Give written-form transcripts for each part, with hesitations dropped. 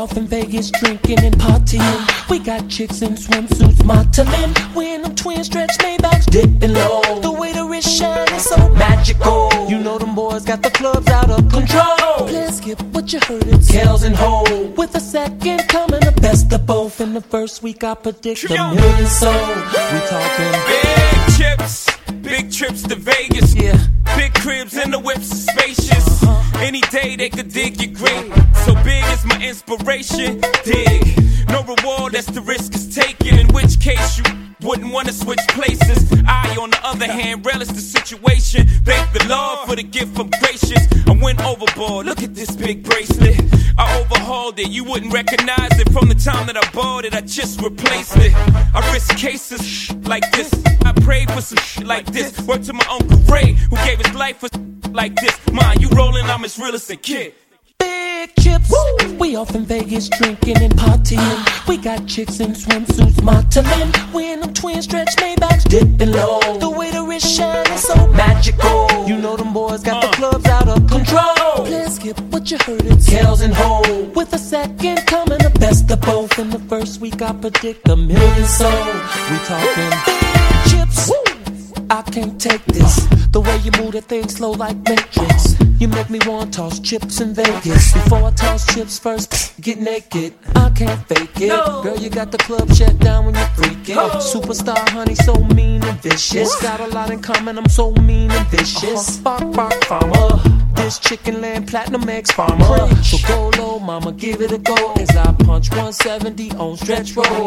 off in Vegas drinking and partying. We got chicks in swimsuits, modeling. We in them twin stretch Maybachs, dipping low. The way the wrist shine is so magical. You know them boys got the clubs out of control. Let's skip what you heard, it's Kells and Ho. With a second coming, the best of both. In the first week I predict a million sold. We talking big chips, big trips to Vegas. Yeah. Big cribs and the whips are spacious. Any day they could dig you great. So big is my inspiration. Dig. No reward, that's the risk is taken. In which case you wouldn't want to switch places. I, on the other hand, relish the situation. Thank the Lord for the gift from gracious. I went overboard, look at this big bracelet. I overhauled it, you wouldn't recognize it. From the time that I bought it, I just replaced it. I risk cases like this. I prayed for some like this. Work to my Uncle Ray, who gave his life for like this. Mind you rolling, I'm as real as a kid. Big chips, woo! We off in Vegas drinking and partying. We got chicks in swimsuits, modeling. We in them twin stretch Maybachs, dipping low. The way the wrist shine is so magical. You know them boys got the clubs out of control. Let's skip what you heard, it's Kells and Ho. With a second coming, the best of both. In the first week I predict a million sold. We talking big chips, woo! I can't take this. The way you move that thing slow like Matrix. You make me want to toss chips in Vegas. Before I toss chips first, get naked. I can't fake it. No. Girl, you got the club shut down when you're freaking. Superstar honey, so mean and vicious. Got a lot in common, I'm so mean and vicious. Bark, bark, farmer. This chicken land platinum eggs farmer. So go low, mama, give it a go. As I punch 170 on stretch roll.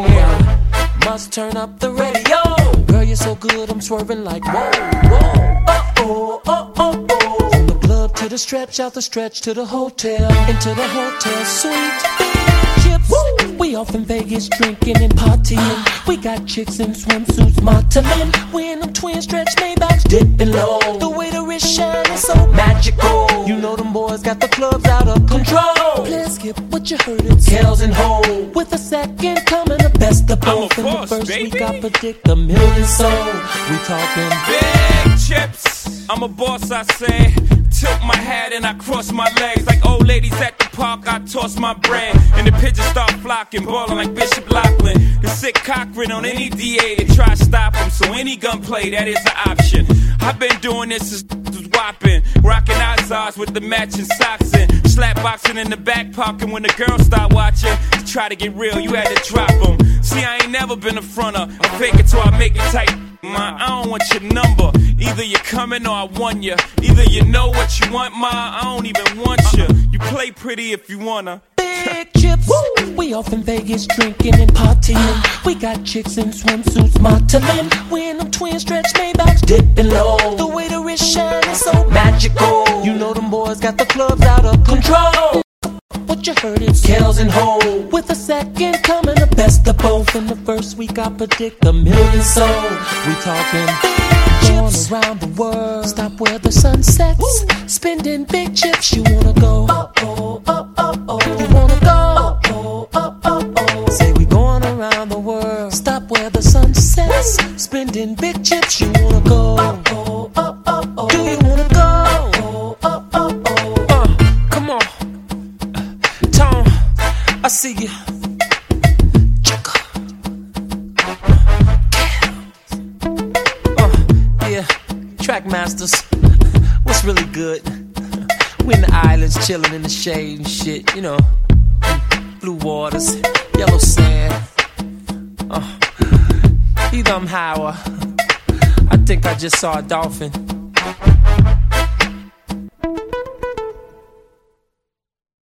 Must turn up the radio. Girl, you're so good, I'm swerving like whoa, whoa. Uh-oh, uh-oh, oh. From the club to the stretch, out the stretch to the hotel. Into the hotel suite. Chips, woo! We off in Vegas drinking and partying. We got chicks in swimsuits, modeling. We in them twin stretch Maybachs, dipping low. The way the wrist shine is so magical. You know them boys got the clubs out of control. Let's skip what you heard, it's Kells and Ho. With a second coming, the best of both. In the first week I predict a million sold. We talking big chips. I'm a boss, I say. Tilt my hat and I cross my legs. Like old ladies at the park, I toss my bread. And the pigeons start flocking, ballin' like Bishop Lachlan. The sick Cochran on any DA to try to stop him. So any gunplay, that is an option. I've been doing this since was whopping. Rocking Izars with the matching socks and slap boxing in the back pocket. When the girls start watching, to try to get real, you had to drop them. See, I ain't never been a fronter. I fake it till I make it tight. I don't want your number. Either you're coming or I want you. Either you know what you want, I don't even want you. You play pretty if you wanna. Big chips, woo! We off in Vegas drinking and partying. We got chicks in swimsuits, modeling. We in them twin stretch Maybachs, dipping low. The way the wrist shine is so magical. You know them boys got the clubs out of control. What you heard, it's Kells and Ho. With a second coming, the best of both. In the first week I predict a million sold. We talking big chips around the world. Stop where the sun sets. Woo! Spending big chips, you wanna go? Uh-oh, uh-oh, you wanna go? Uh-oh, uh-oh. Say we going around the world. Stop where the sun sets. Spending big chips, you wanna go? Uh-oh, uh-oh. Do you wanna go? Uh-oh, uh-oh. Come on. Tom, I see you. Yeah, Trackmasters. What's really good? We in the islands chilling in the shade and shit, you know. Blue waters, yellow sand. Either I'm high or I think I just saw a dolphin.